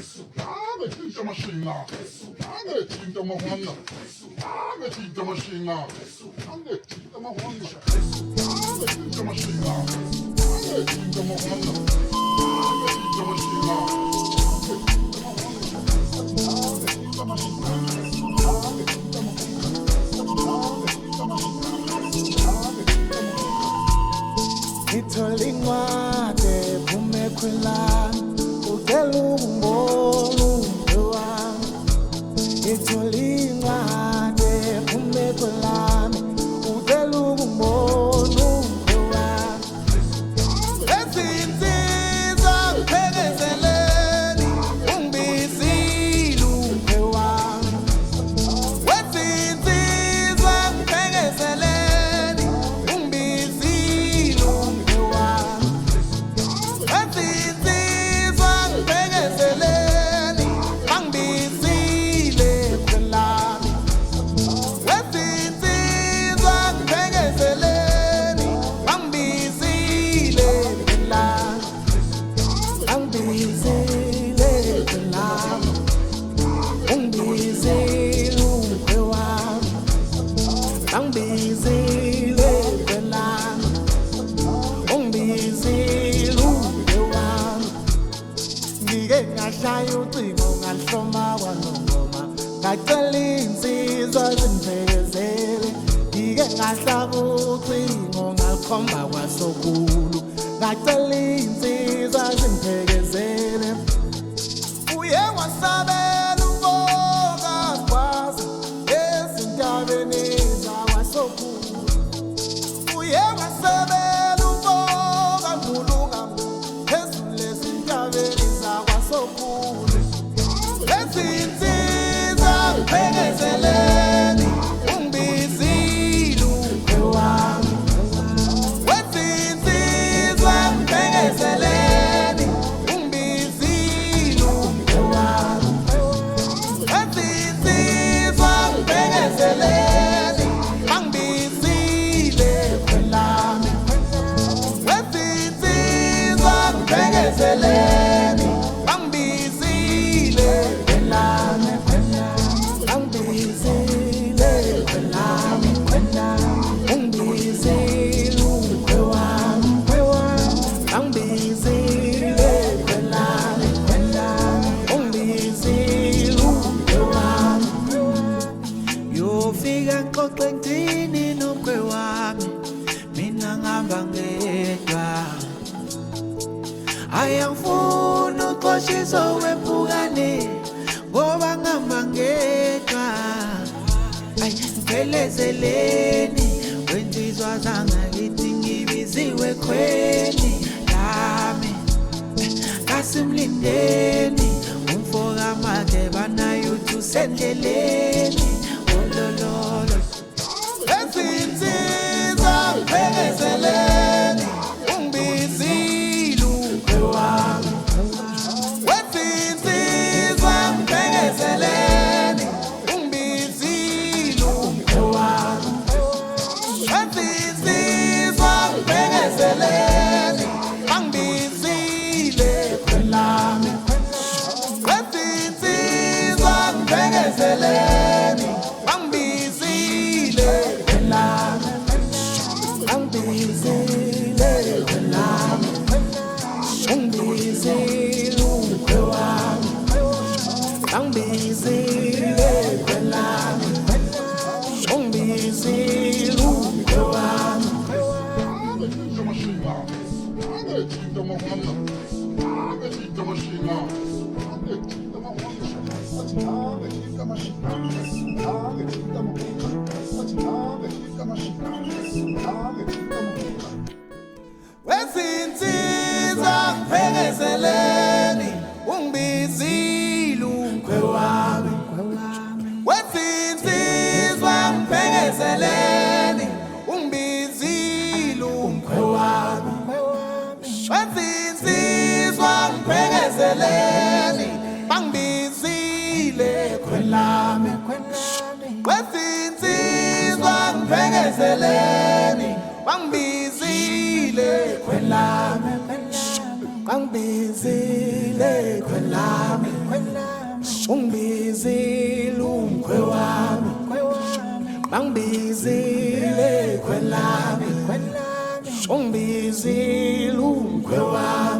Tinta maskina, tinta mahonna, tinta maskina, tinta mahonna, tinta maskina, tinta mahonna, tinta maskina, tinta mahonna. Itolingwade bumekwelana ukelungumolu mpewana Itolingwade bumekwelana ukelungumolu mpewana Ezinsiza ngiphekezeleni ungibizile umpewana Ezinsiza ngiphekezeleni ungibizile umpewana Ezinsiza ngiphekezeleni angibizile khwelami Ezinsiza ngiphekezeleni angibizile khwelami Angibizile khwelami Ungibizile umkhwewami Angibizile khwelami Ungibizile umkhwewami Ngike ngashaya ucingo ngahloma kwanongoma Ngacela insizwa zingiphekezele Ngike ngahlaba ucingo ngalikhomba kwasokhulu Ngacela insizwa zingiphekezele Uye wasabela umoka kwazi ezintabeni zakwasokhulu Uye wasabela umoka ngulunga phezulu ezintabeni zakwasokhulu Ezinsiza ngiphekezeleni ungibizile umkhwewami Ezinsiza ngiphekezeleni ungibizile umkhwewami Ezinsiza ngiphekezeleni angibizile khwelami Ezinsiza ngiphekezeleni angibizile khwelami Angibizile khwelami Ungibizile umkhwewami Angibizile khwelami Ungibizile umkhwewami Yofika xoxe ngithini nomkhwewami Mina ngihamba ngedwa Ayangifuna uqoshiso wempukane Ngoba ngihamba ngedwa Ngipelezeleni Wensizwa zangakithi ngibiziwe khweni Lami Kasimlindeni Umfoka makhe banayuthi usendleleni Olololo Ezinsiza ngiphekezeleni ungibizile umkhwewami Ezinsiza ngiphekezeleni ungibizile umkhwewami Ezinsiza ngiphekezeleni angibizile khwelami Ezinsiza ngiphekezeleni angibizile khwelami Angibizile khwelami Ungibizile umkhwewami Angibizile khwelami Ungibizile umkhwewami Tinta maskina, tinta mahonna, tinta maskina, tinta mahonna, tinta maskina, tinta mahonna. Ezinsiza ngiphekezeleni ungibizile umkhwewami Ezinsizwa ngiphekezeleni ungibizile umkhwewami Ezinsizwa ngiphekezeleni bangibizile khwelami Ezinsizwa ngiphekezeleni bangibizile khwelami Ngangibizile khwelami ungibizile umkhwe wami Ngangibizile khwelami ungibizile umkhwe wami